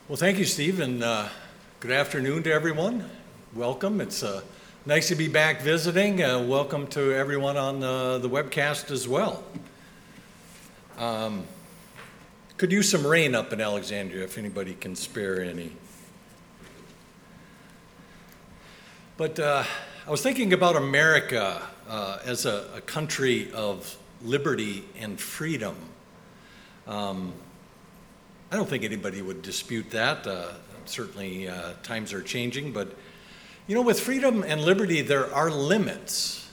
Well, thank you, Steve, and good afternoon to everyone. Welcome. It's nice to be back visiting. Welcome to everyone on the webcast as well. Could use some rain up in Alexandria if anybody can spare any. But I was thinking about America as a country of liberty and freedom. I don't think anybody would dispute that. Certainly times are changing, but with freedom and liberty there are limits.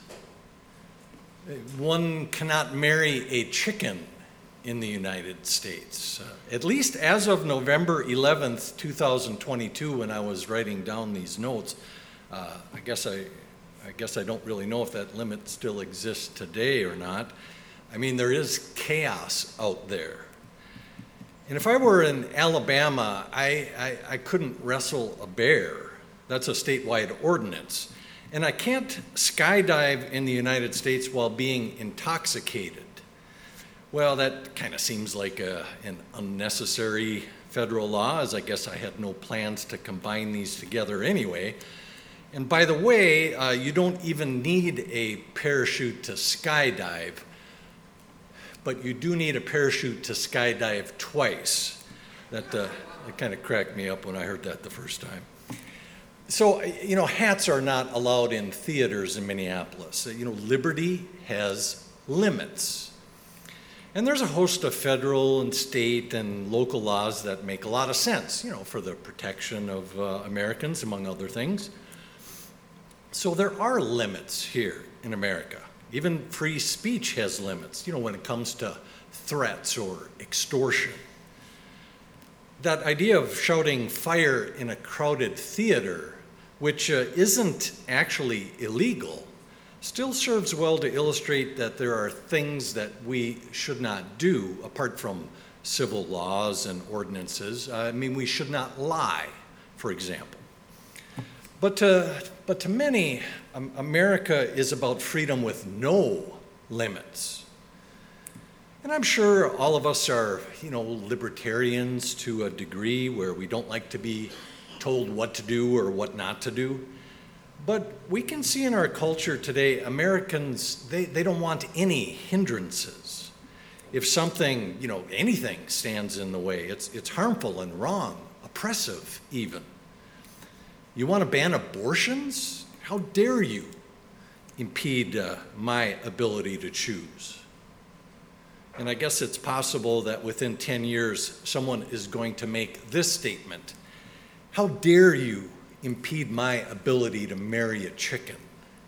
One cannot marry a chicken in the United States. At least as of November 11th, 2022, when I was writing down these notes, I guess I don't really know if that limit still exists today or not. I mean, there is chaos out there. And if I were in Alabama, I couldn't wrestle a bear. That's a statewide ordinance. And I can't skydive in the United States while being intoxicated. Well, that kind of seems like an unnecessary federal law, as I guess I had no plans to combine these together anyway. And by the way, you don't even need a parachute to skydive. But you do need a parachute to skydive twice. That kind of cracked me up when I heard that the first time. So, hats are not allowed in theaters in Minneapolis. Liberty has limits. And there's a host of federal and state and local laws that make a lot of sense, for the protection of Americans, among other things. So there are limits here in America. Even free speech has limits, when it comes to threats or extortion. That idea of shouting fire in a crowded theater, which isn't actually illegal, still serves well to illustrate that there are things that we should not do apart from civil laws and ordinances. We should not lie, for example. But to many, America is about freedom with no limits. And I'm sure all of us are, libertarians to a degree where we don't like to be told what to do or what not to do. But we can see in our culture today, Americans, they don't want any hindrances. If something, anything stands in the way, it's harmful and wrong, oppressive even. You want to ban abortions? How dare you impede my ability to choose? And I guess it's possible that within 10 years, someone is going to make this statement. How dare you impede my ability to marry a chicken?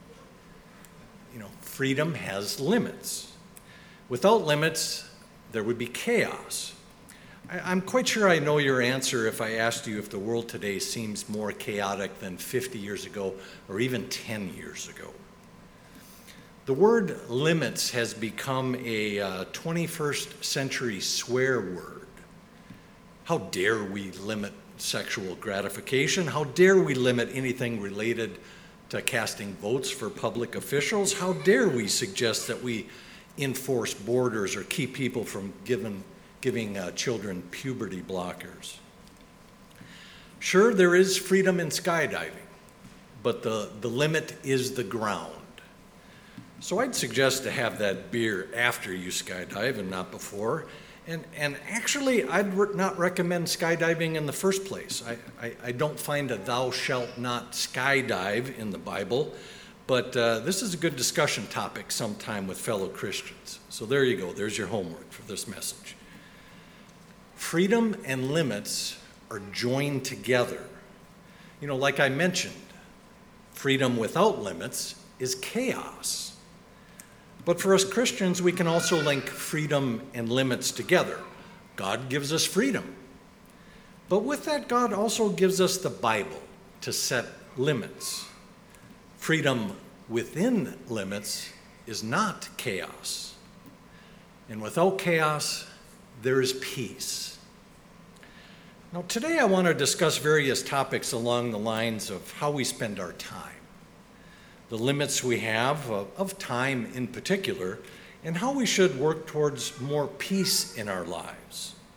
Freedom has limits. Without limits, there would be chaos. I'm quite sure I know your answer if I asked you if the world today seems more chaotic than 50 years ago or even 10 years ago. The word limits has become a 21st century swear word. How dare we limit sexual gratification? How dare we limit anything related to casting votes for public officials? How dare we suggest that we enforce borders or keep people from giving children puberty blockers? Sure, there is freedom in skydiving, but the limit is the ground. So I'd suggest to have that beer after you skydive and not before. And actually, I'd not recommend skydiving in the first place. I don't find a thou shalt not skydive in the Bible, but this is a good discussion topic sometime with fellow Christians. So there you go. There's your homework for this message. Freedom and limits are joined together. Like I mentioned, freedom without limits is chaos. But for us Christians, we can also link freedom and limits together. God gives us freedom. But with that, God also gives us the Bible to set limits. Freedom within limits is not chaos. And without chaos, there is peace. Now, today I want to discuss various topics along the lines of how we spend our time, the limits we have of time in particular, and how we should work towards more peace in our lives.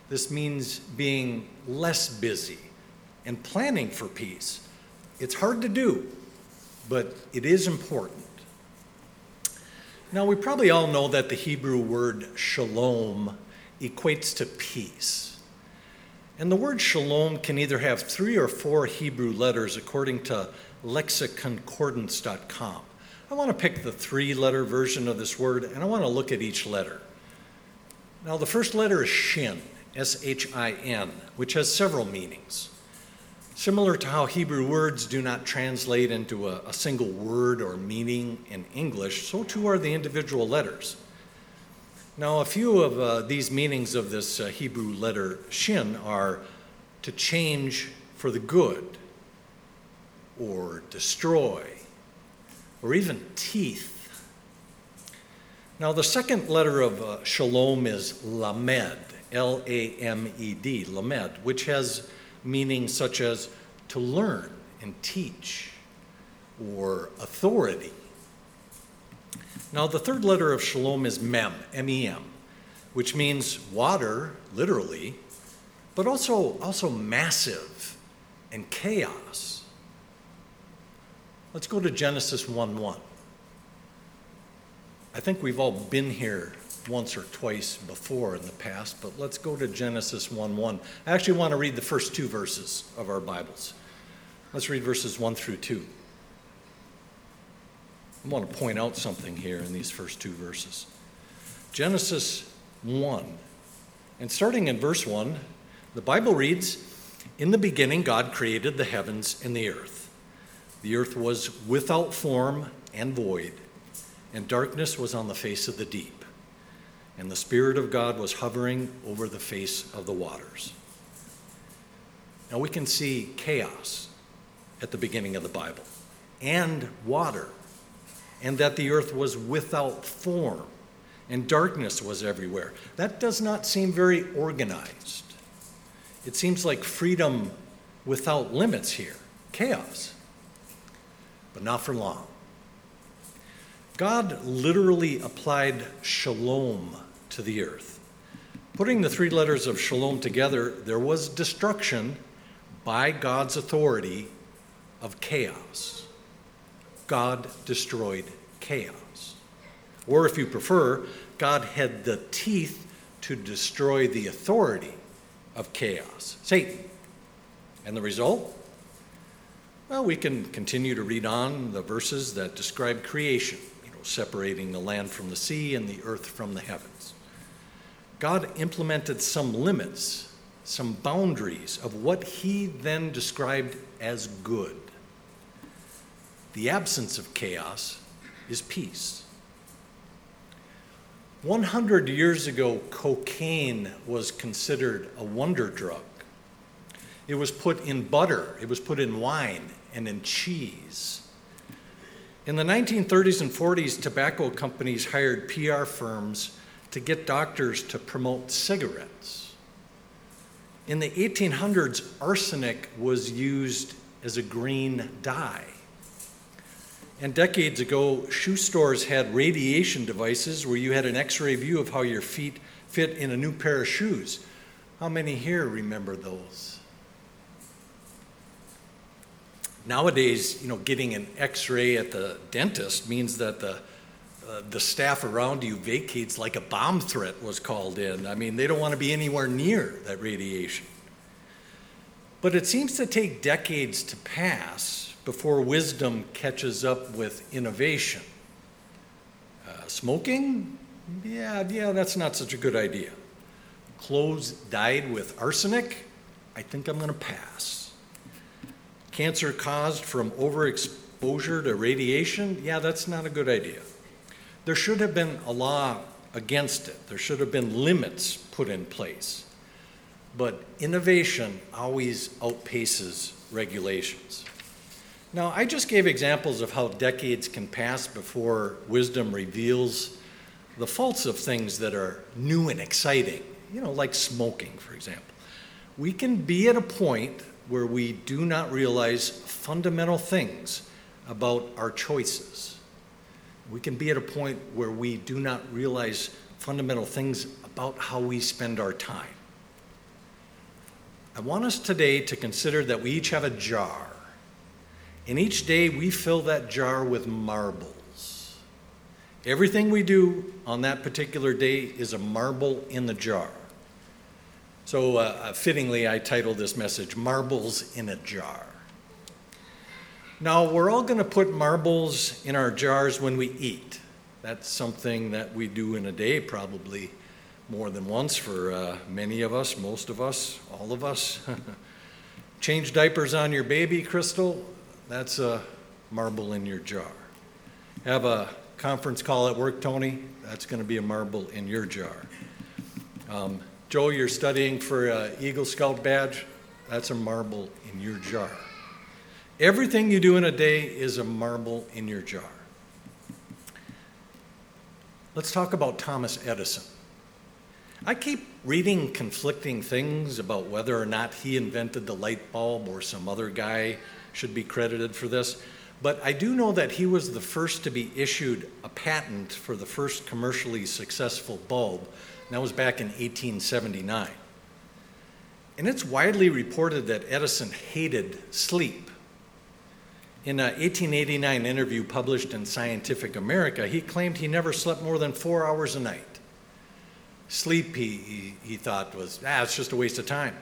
This means being less busy and planning for peace. It's hard to do, but it is important. Now, we probably all know that the Hebrew word shalom equates to peace. And the word shalom can either have 3 or 4 Hebrew letters according to lexiconcordance.com. I want to pick the 3-letter version of this word, and I want to look at each letter. Now, the first letter is shin, S-H-I-N, which has several meanings. Similar to how Hebrew words do not translate into a single word or meaning in English, so too are the individual letters. Now, a few of these meanings of this Hebrew letter shin are to change for the good, or destroy, or even teeth. Now, the second letter of shalom is lamed, L-A-M-E-D, lamed, which has meanings such as to learn and teach, or authority. Now, the third letter of shalom is mem, M-E-M, which means water, literally, but also massive and chaos. Let's go to Genesis 1:1. I think we've all been here once or twice before in the past, but let's go to Genesis 1:1. I actually want to read the first 2 verses of our Bibles. Let's read verses 1 through 2. I want to point out something here in these first 2 verses. Genesis 1, and starting in verse 1, the Bible reads, "In the beginning God created the heavens and the earth. The earth was without form and void, and darkness was on the face of the deep. And the Spirit of God was hovering over the face of the waters." Now we can see chaos at the beginning of the Bible, and water, and that the earth was without form, and darkness was everywhere. That does not seem very organized. It seems like freedom without limits here, chaos, but not for long. God literally applied shalom to the earth. Putting the 3 letters of shalom together, there was destruction by God's authority of chaos. God destroyed chaos. Or if you prefer, God had the teeth to destroy the authority of chaos, Satan. And the result? Well, we can continue to read on the verses that describe creation, separating the land from the sea and the earth from the heavens. God implemented some limits, some boundaries of what he then described as good. The absence of chaos is peace. 100 years ago, cocaine was considered a wonder drug. It was put in butter, it was put in wine and in cheese. In the 1930s and 40s, tobacco companies hired PR firms to get doctors to promote cigarettes. In the 1800s, arsenic was used as a green dye. And decades ago, shoe stores had radiation devices where you had an X-ray view of how your feet fit in a new pair of shoes. How many here remember those? Nowadays, getting an X-ray at the dentist means that the staff around you vacates like a bomb threat was called in. I mean, they don't want to be anywhere near that radiation. But it seems to take decades to pass before wisdom catches up with innovation. Smoking? Yeah, that's not such a good idea. Clothes dyed with arsenic? I think I'm going to pass. Cancer caused from overexposure to radiation? Yeah, that's not a good idea. There should have been a law against it. There should have been limits put in place. But innovation always outpaces regulations. Now, I just gave examples of how decades can pass before wisdom reveals the faults of things that are new and exciting, like smoking, for example. We can be at a point where we do not realize fundamental things about our choices. We can be at a point where we do not realize fundamental things about how we spend our time. I want us today to consider that we each have a jar. And each day we fill that jar with marbles. Everything we do on that particular day is a marble in the jar. So fittingly, I titled this message, Marbles in a Jar. Now, we're all going to put marbles in our jars when we eat. That's something that we do in a day, probably more than once for many of us, most of us, all of us. Change diapers on your baby, Crystal. That's a marble in your jar. Have a conference call at work, Tony. That's going to be a marble in your jar. Joe, you're studying for an Eagle Scout badge. That's a marble in your jar. Everything you do in a day is a marble in your jar. Let's talk about Thomas Edison. I keep reading conflicting things about whether or not he invented the light bulb or some other guy should be credited for this, but I do know that he was the first to be issued a patent for the first commercially successful bulb, and that was back in 1879. And it's widely reported that Edison hated sleep. In an 1889 interview published in Scientific America, he claimed he never slept more than 4 hours a night. Sleep, he thought, was, it's just a waste of time.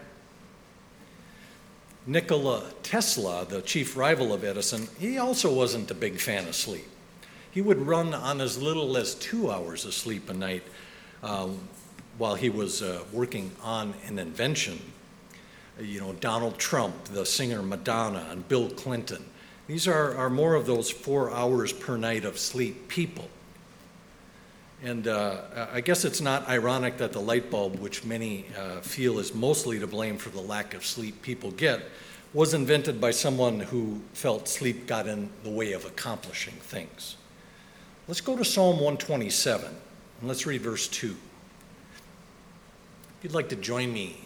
Nikola Tesla, the chief rival of Edison, he also wasn't a big fan of sleep. He would run on as little as 2 hours of sleep a night while he was working on an invention. Donald Trump, the singer Madonna, and Bill Clinton. These are more of those 4 hours per night of sleep people. And I guess it's not ironic that the light bulb, which many feel is mostly to blame for the lack of sleep people get, was invented by someone who felt sleep got in the way of accomplishing things. Let's go to Psalm 127, and let's read verse 2. If you'd like to join me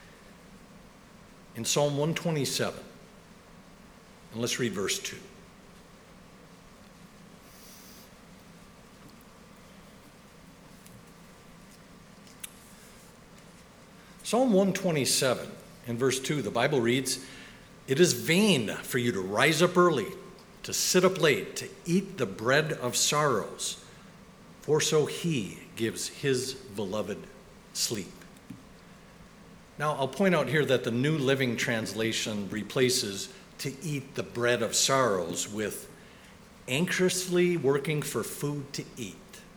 in Psalm 127, and let's read verse 2. Psalm 127, in verse 2, the Bible reads, "It is vain for you to rise up early, to sit up late, to eat the bread of sorrows, for so he gives his beloved sleep." Now, I'll point out here that the New Living Translation replaces "to eat the bread of sorrows" with "anxiously working for food to eat."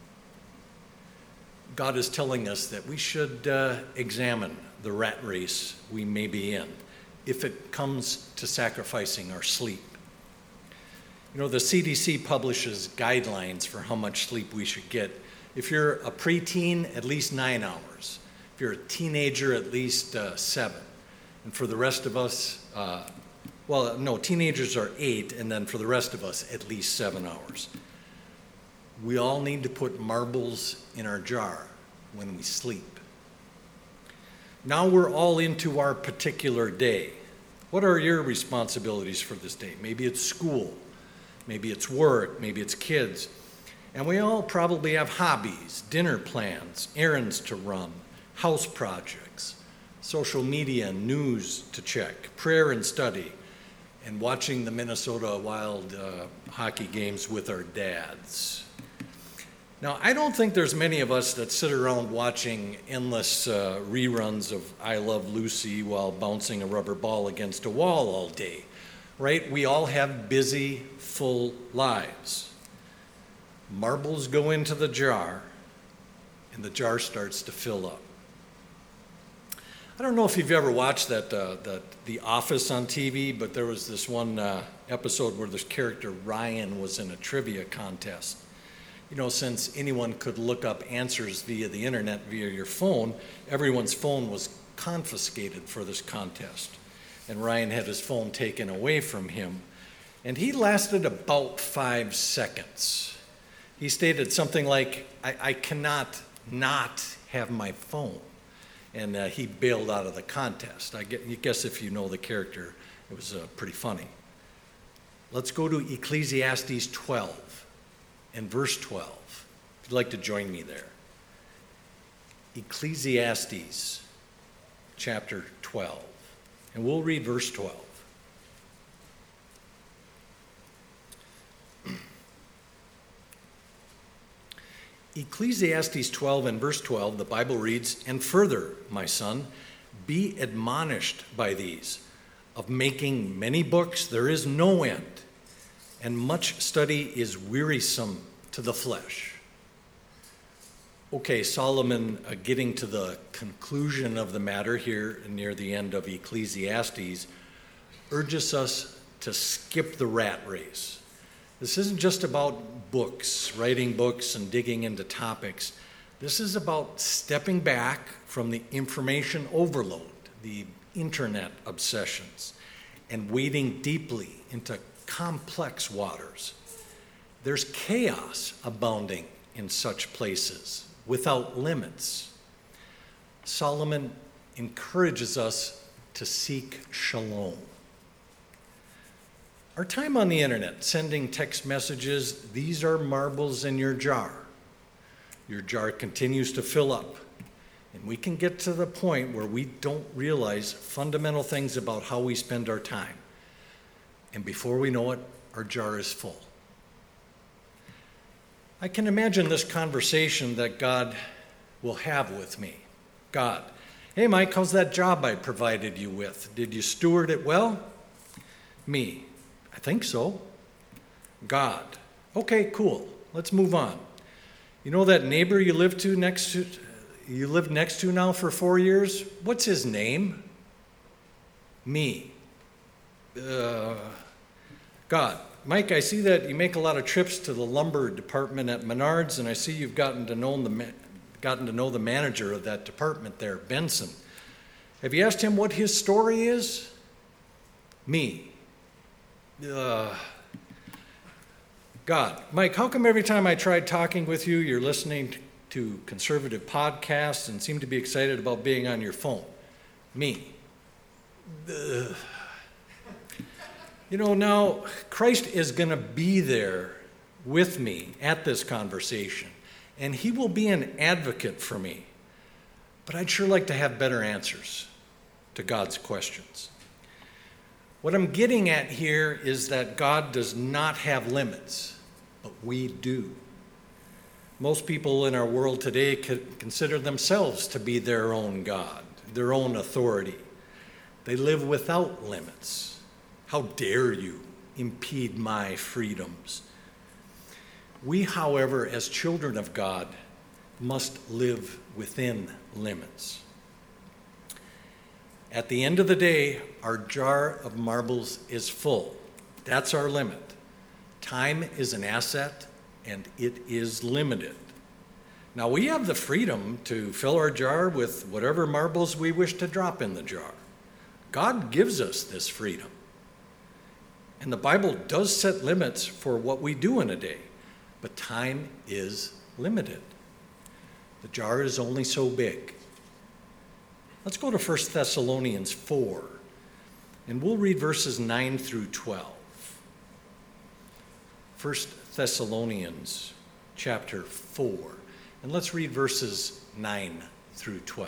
God is telling us that we should examine the rat race we may be in if it comes to sacrificing our sleep. The CDC publishes guidelines for how much sleep we should get. If you're a preteen, at least 9 hours. If you're a teenager, at least 7. And for the rest of us, teenagers are 8, and then for the rest of us, at least 7 hours. We all need to put marbles in our jar when we sleep. Now we're all into our particular day. What are your responsibilities for this day? Maybe it's school, maybe it's work, maybe it's kids. And we all probably have hobbies, dinner plans, errands to run, house projects, social media and news to check, prayer and study, and watching the Minnesota Wild hockey games with our dads. Now, I don't think there's many of us that sit around watching endless reruns of I Love Lucy while bouncing a rubber ball against a wall all day, right? We all have busy, full lives. Marbles go into the jar, and the jar starts to fill up. I don't know if you've ever watched that The Office on TV, but there was this one episode where this character Ryan was in a trivia contest. Since anyone could look up answers via the internet, via your phone, everyone's phone was confiscated for this contest. And Ryan had his phone taken away from him. And he lasted about 5 seconds. He stated something like, I cannot not have my phone. And he bailed out of the contest. I guess if you know the character, it was pretty funny. Let's go to Ecclesiastes 12. In verse 12, if you'd like to join me there. Ecclesiastes chapter 12. And we'll read verse 12. Ecclesiastes 12 and verse 12, the Bible reads, "And further, my son, be admonished by these. Of making many books there is no end, and much study is wearisome to the flesh." Okay, Solomon, getting to the conclusion of the matter here near the end of Ecclesiastes, urges us to skip the rat race. This isn't just about books, writing books and digging into topics. This is about stepping back from the information overload, the internet obsessions, and wading deeply into complex waters. There's chaos abounding in such places without limits. Solomon encourages us to seek shalom. Our time on the internet, sending text messages, these are marbles in your jar. Your jar continues to fill up, and we can get to the point where we don't realize fundamental things about how we spend our time. And before we know it, our jar is full. I can imagine this conversation that God will have with me. God, "Hey Mike, how's that job I provided you with? Did you steward it well?" Me, "I think so." God, "Okay, cool. Let's move on. You know that neighbor you lived next to now for 4 years? What's his name?" Me, God, "Mike, I see that you make a lot of trips to the lumber department at Menards, and I see you've gotten to know the manager of that department there, Benson. Have you asked him what his story is?" Me, God, "Mike, how come every time I try talking with you, you're listening to conservative podcasts and seem to be excited about being on your phone?" Me, now Christ is going to be there with me at this conversation, and he will be an advocate for me. But I'd sure like to have better answers to God's questions. What I'm getting at here is that God does not have limits, but we do. Most people in our world today consider themselves to be their own God, their own authority. They live without limits. How dare you impede my freedoms? We, however, as children of God, must live within limits. At the end of the day, our jar of marbles is full. That's our limit. Time is an asset, and it is limited. Now, we have the freedom to fill our jar with whatever marbles we wish to drop in the jar. God gives us this freedom. And the Bible does set limits for what we do in a day, but time is limited. The jar is only so big. Let's go to 1 Thessalonians 4, and we'll read verses 9 through 12. 1 Thessalonians chapter 4, and let's read verses 9 through 12.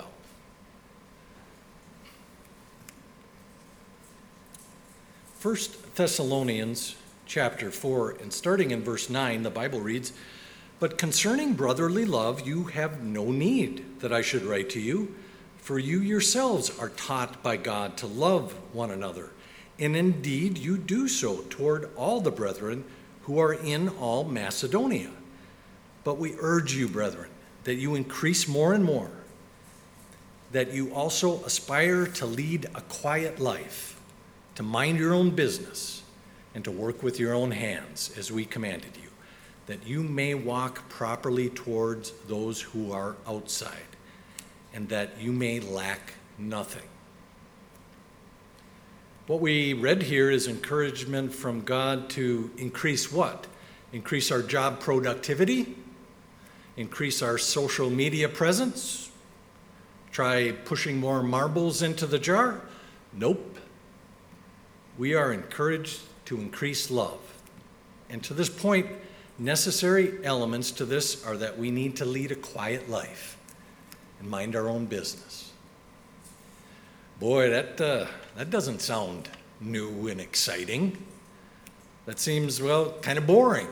1 Thessalonians chapter 4, and starting in verse 9, the Bible reads, "But concerning brotherly love, you have no need that I should write to you, for you yourselves are taught by God to love one another, and indeed you do so toward all the brethren who are in all Macedonia. But we urge you, brethren, that you increase more and more, that you also aspire to lead a quiet life, to mind your own business, and to work with your own hands, as we commanded you, that you may walk properly towards those who are outside, and that you may lack nothing." What we read here is encouragement from God to increase what? Increase our job productivity? Increase our social media presence? Try pushing more marbles into the jar? Nope. We are encouraged to increase love. And to this point, necessary elements to this are that we need to lead a quiet life and mind our own business. Boy, that doesn't sound new and exciting. That seems, well, kind of boring.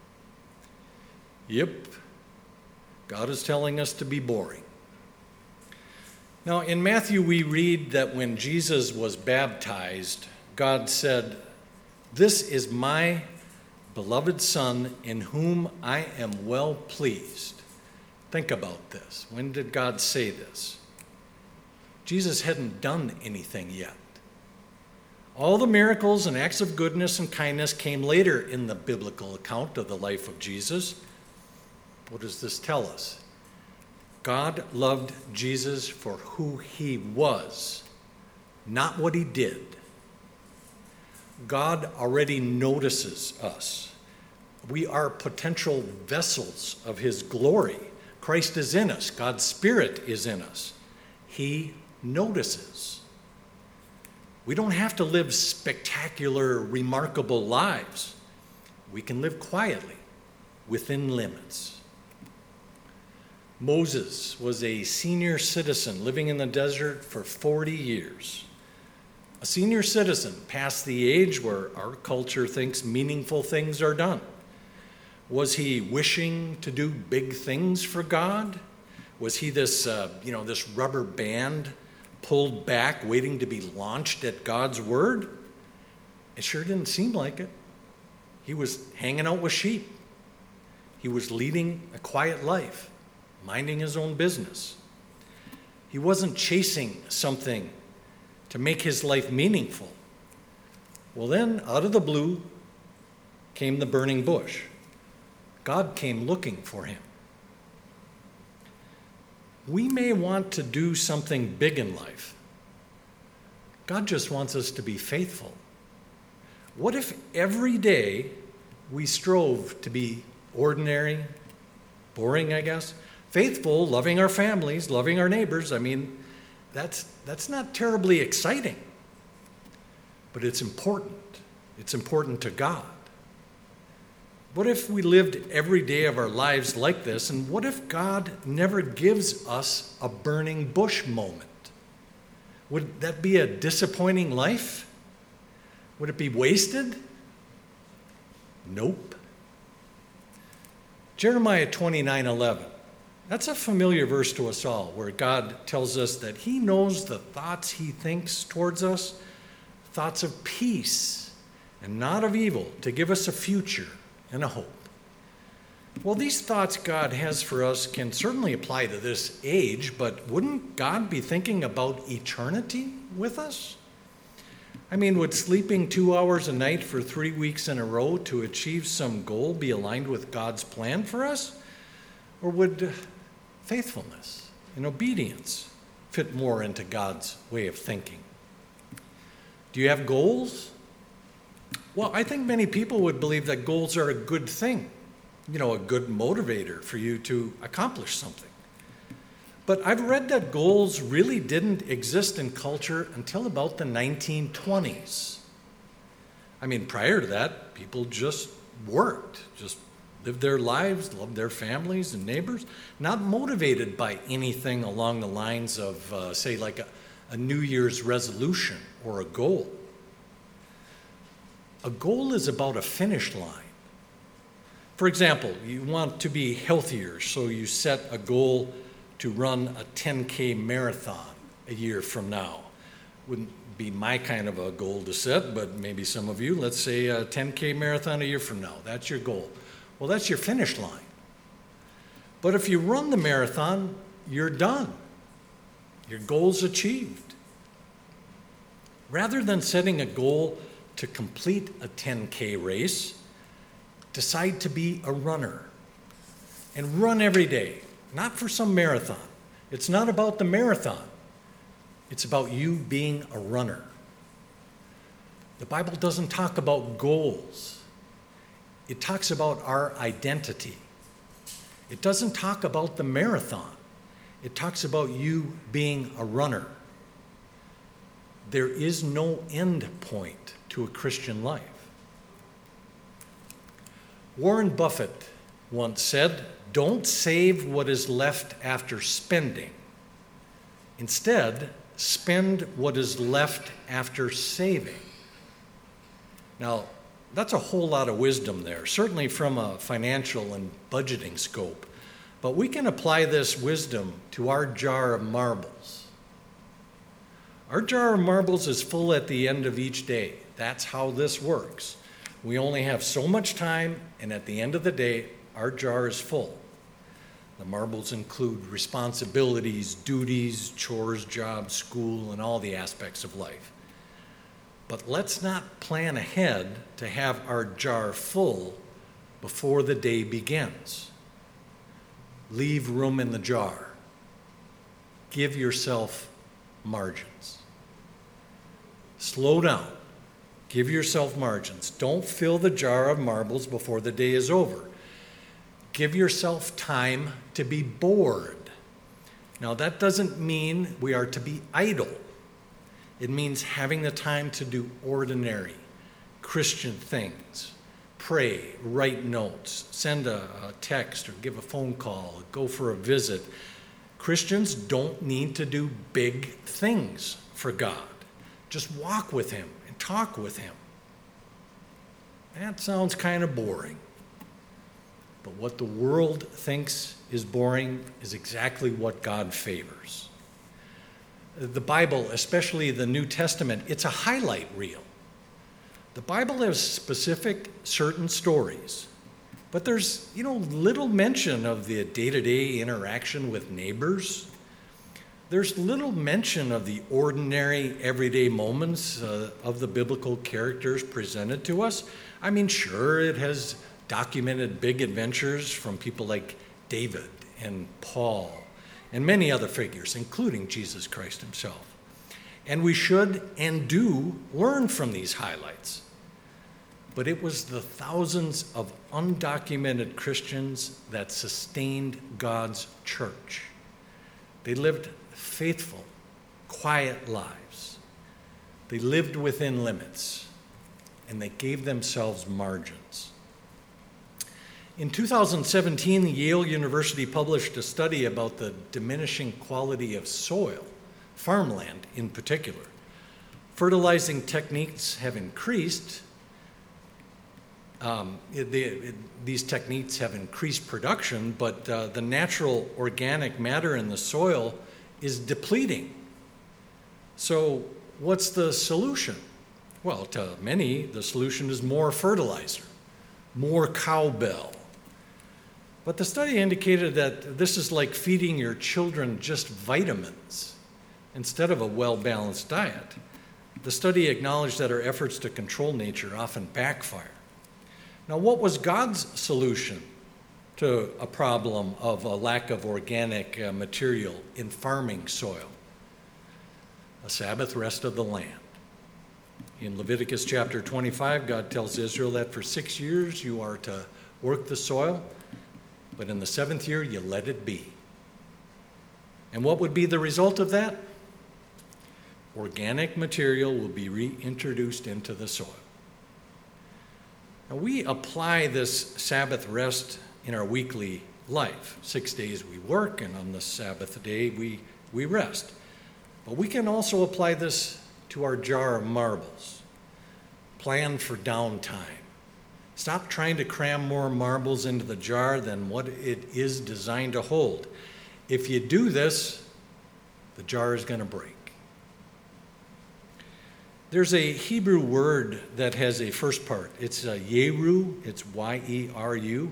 Yep, God is telling us to be boring. Now, in Matthew, we read that when Jesus was baptized, God said, "This is my beloved Son, in whom I am well pleased." Think about this. When did God say this? Jesus hadn't done anything yet. All the miracles and acts of goodness and kindness came later in the biblical account of the life of Jesus. What does this tell us? God loved Jesus for who he was, not what he did. God already notices us. We are potential vessels of his glory. Christ is in us. God's Spirit is in us. He notices. We don't have to live spectacular, remarkable lives. We can live quietly, within limits. Moses was a senior citizen living in the desert for 40 years. A senior citizen past the age where our culture thinks meaningful things are done. Was he wishing to do big things for God? Was he this rubber band pulled back, waiting to be launched at God's word? It sure didn't seem like it. He was hanging out with sheep. He was leading a quiet life, minding his own business. He wasn't chasing something to make his life meaningful. Well, then, out of the blue, came the burning bush. God came looking for him. We may want to do something big in life. God just wants us to be faithful. What if every day we strove to be ordinary, boring, I guess, faithful, loving our families, loving our neighbors? I mean, that's not terribly exciting, but it's important. It's important to God. What if we lived every day of our lives like this, and what if God never gives us a burning bush moment? Would that be a disappointing life? Would it be wasted? Nope. Jeremiah 29:11. That's a familiar verse to us all, where God tells us that he knows the thoughts he thinks towards us, thoughts of peace and not of evil, to give us a future and a hope. Well, these thoughts God has for us can certainly apply to this age, but wouldn't God be thinking about eternity with us? I mean, would sleeping 2 hours a night for 3 weeks in a row to achieve some goal be aligned with God's plan for us? Or would faithfulness and obedience fit more into God's way of thinking? Do you have goals? Well, I think many people would believe that goals are a good thing, a good motivator for you to accomplish something. But I've read that goals really didn't exist in culture until about the 1920s. I mean, prior to that, people just worked, just lived their lives, loved their families and neighbors, not motivated by anything along the lines of, say, like a New Year's resolution or a goal. A goal is about a finish line. For example, you want to be healthier, so you set a goal to run a 10K marathon a year from now. Wouldn't be my kind of a goal to set, but maybe some of you. Let's say a 10K marathon a year from now. That's your goal. Well, that's your finish line. But if you run the marathon, you're done. Your goal's achieved. Rather than setting a goal to complete a 10K race, decide to be a runner and run every day, not for some marathon. It's not about the marathon. It's about you being a runner. The Bible doesn't talk about goals. It talks about our identity. It doesn't talk about the marathon. It talks about you being a runner. There is no end point to a Christian life. Warren Buffett once said, "Don't save what is left after spending. Instead, spend what is left after saving. Now, that's a whole lot of wisdom there, certainly from a financial and budgeting scope. But we can apply this wisdom to our jar of marbles. Our jar of marbles is full at the end of each day. That's how this works. We only have so much time, and at the end of the day, our jar is full. The marbles include responsibilities, duties, chores, jobs, school, and all the aspects of life. But let's not plan ahead to have our jar full before the day begins. Leave room in the jar. Give yourself margins. Slow down. Give yourself margins. Don't fill the jar of marbles before the day is over. Give yourself time to be bored. Now, that doesn't mean we are to be idle. It means having the time to do ordinary Christian things. Pray, write notes, send a text or give a phone call, go for a visit. Christians don't need to do big things for God. Just walk with Him and talk with Him. That sounds kind of boring. But what the world thinks is boring is exactly what God favors. The Bible, especially the New Testament, it's a highlight reel. The Bible has specific, certain stories, but there's, little mention of the day-to-day interaction with neighbors. There's little mention of the ordinary, everyday moments of the biblical characters presented to us. I mean, sure, it has documented big adventures from people like David and Paul and many other figures, including Jesus Christ Himself. And we should and do learn from these highlights. But it was the thousands of undocumented Christians that sustained God's church. They lived faithful, quiet lives. They lived within limits, and they gave themselves margins. In 2017, Yale University published a study about the diminishing quality of soil, farmland in particular. Fertilizing techniques have increased. These techniques have increased production, but the natural organic matter in the soil is depleting. So what's the solution? Well, to many, the solution is more fertilizer, more cowbell. But the study indicated that this is like feeding your children just vitamins instead of a well-balanced diet. The study acknowledged that our efforts to control nature often backfire. Now, what was God's solution to a problem of a lack of organic material in farming soil? A Sabbath rest of the land. In Leviticus chapter 25, God tells Israel that for 6 years you are to work the soil, but in the 7th year you let it be. And what would be the result of that? Organic material will be reintroduced into the soil. Now, we apply this Sabbath rest in our weekly life. 6 days we work, and on the Sabbath day we rest. But we can also apply this to our jar of marbles. Plan for downtime. Stop trying to cram more marbles into the jar than what it is designed to hold. If you do this, the jar is going to break. There's a Hebrew word that has a first part. It's yeru. It's Y-E-R-U.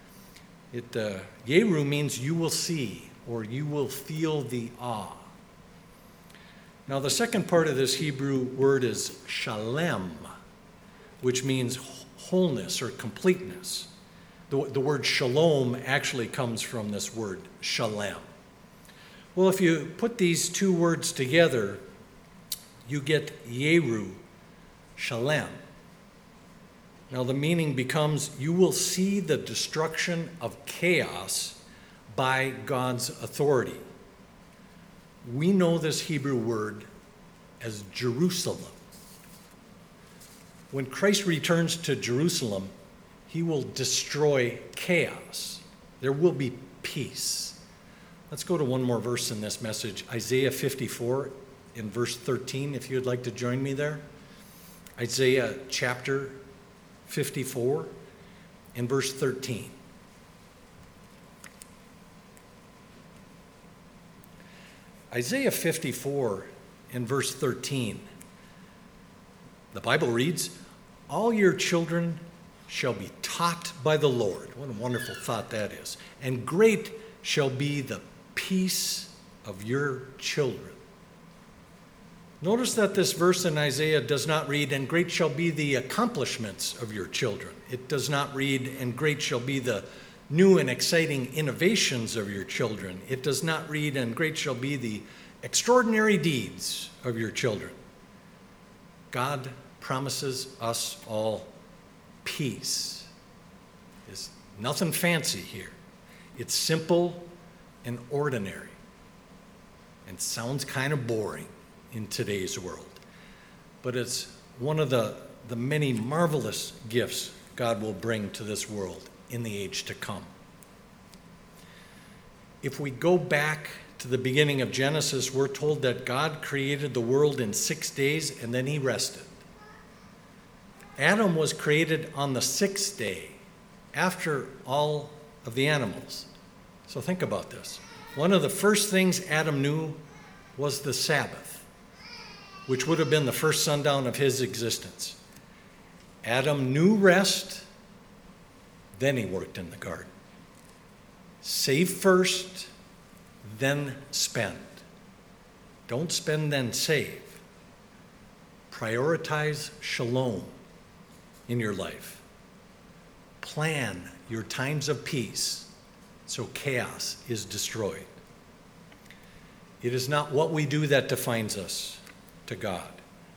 Yeru means you will see, or you will feel the awe. Now, the second part of this Hebrew word is shalem, which means wholeness or completeness. The word shalom actually comes from this word shalem. Well, if you put these two words together, you get Yeru, Shalem. Now the meaning becomes, you will see the destruction of chaos by God's authority. We know this Hebrew word as Jerusalem. When Christ returns to Jerusalem, He will destroy chaos. There will be peace. Let's go to one more verse in this message, Isaiah 54. in verse 13, if you would like to join me there. Isaiah chapter 54 in verse 13. Isaiah 54 in verse 13. The Bible reads, "All your children shall be taught by the Lord." What a wonderful thought that is. "And great shall be the peace of your children." Notice that this verse in Isaiah does not read, "And great shall be the accomplishments of your children." It does not read, "And great shall be the new and exciting innovations of your children." It does not read, "And great shall be the extraordinary deeds of your children." God promises us all peace. There's nothing fancy here. It's simple and ordinary, and sounds kind of boring in today's world. But it's one of the many marvelous gifts God will bring to this world in the age to come. If we go back to the beginning of Genesis, we're told that God created the world in 6 days and then he rested. Adam was created on the 6th day after all of the animals. So think about this. One of the first things Adam knew was the Sabbath, which would have been the first sundown of his existence. Adam knew rest, then he worked in the garden. Save first, then spend. Don't spend, then save. Prioritize shalom in your life. Plan your times of peace so chaos is destroyed. It is not what we do that defines us to God.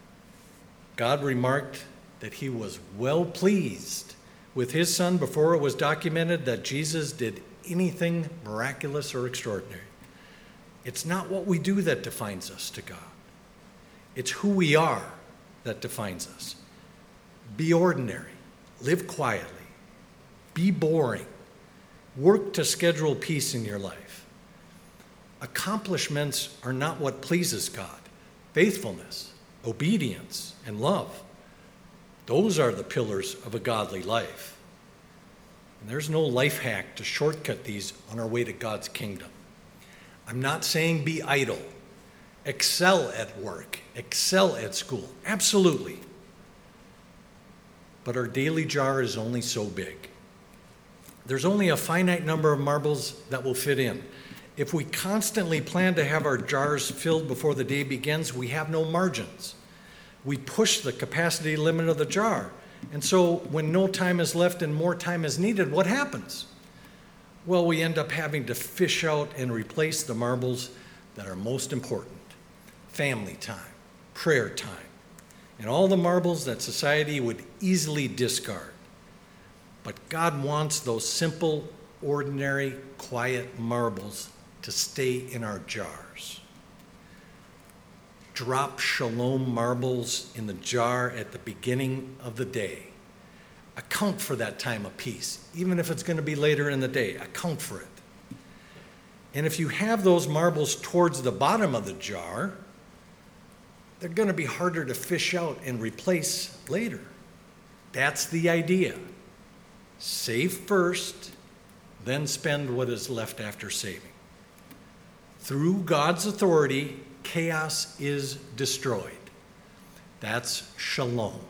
God remarked that he was well pleased with his son before it was documented that Jesus did anything miraculous or extraordinary. It's not what we do that defines us to God. It's who we are that defines us. Be ordinary. Live quietly. Be boring. Work to schedule peace in your life. Accomplishments are not what pleases God. Faithfulness, obedience, and love. Those are the pillars of a godly life. And there's no life hack to shortcut these on our way to God's kingdom. I'm not saying be idle. Excel at work. Excel at school. Absolutely. But our daily jar is only so big. There's only a finite number of marbles that will fit in. If we constantly plan to have our jars filled before the day begins, we have no margins. We push the capacity limit of the jar. And so when no time is left and more time is needed, what happens? Well, we end up having to fish out and replace the marbles that are most important. Family time, prayer time, and all the marbles that society would easily discard. But God wants those simple, ordinary, quiet marbles to stay in our jars. Drop shalom marbles in the jar at the beginning of the day. Account for that time of peace, even if it's going to be later in the day. Account for it. And if you have those marbles towards the bottom of the jar, they're going to be harder to fish out and replace later. That's the idea. Save first, then spend what is left after saving. Through God's authority, chaos is destroyed. That's shalom.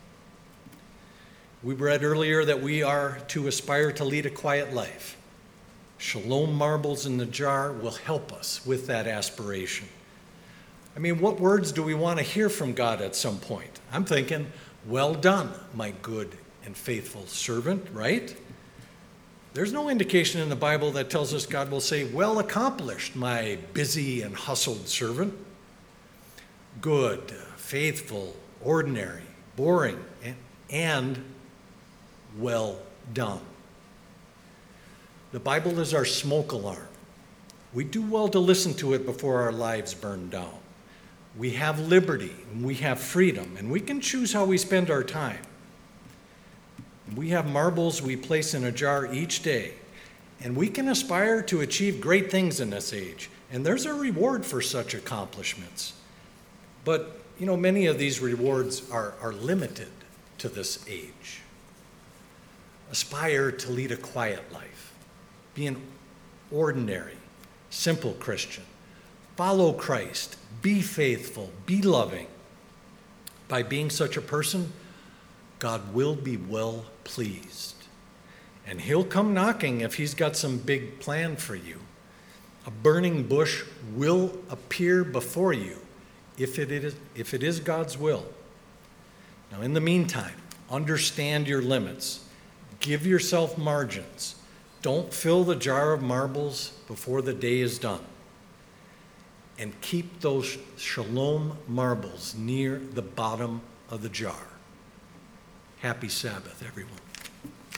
We read earlier that we are to aspire to lead a quiet life. Shalom marbles in the jar will help us with that aspiration. I mean, what words do we want to hear from God at some point? I'm thinking, well done, my good and faithful servant, right? There's no indication in the Bible that tells us God will say, well accomplished, my busy and hustled servant. Good, faithful, ordinary, boring, and well done. The Bible is our smoke alarm. We do well to listen to it before our lives burn down. We have liberty, and we have freedom, and we can choose how we spend our time. We have marbles we place in a jar each day, and we can aspire to achieve great things in this age, and there's a reward for such accomplishments. But, many of these rewards are limited to this age. Aspire to lead a quiet life. Be an ordinary, simple Christian. Follow Christ. Be faithful. Be loving. By being such a person, God will be well pleased. And he'll come knocking if he's got some big plan for you. A burning bush will appear before you if it is God's will. Now, in the meantime, understand your limits. Give yourself margins. Don't fill the jar of marbles before the day is done. And keep those shalom marbles near the bottom of the jar. Happy Sabbath, everyone.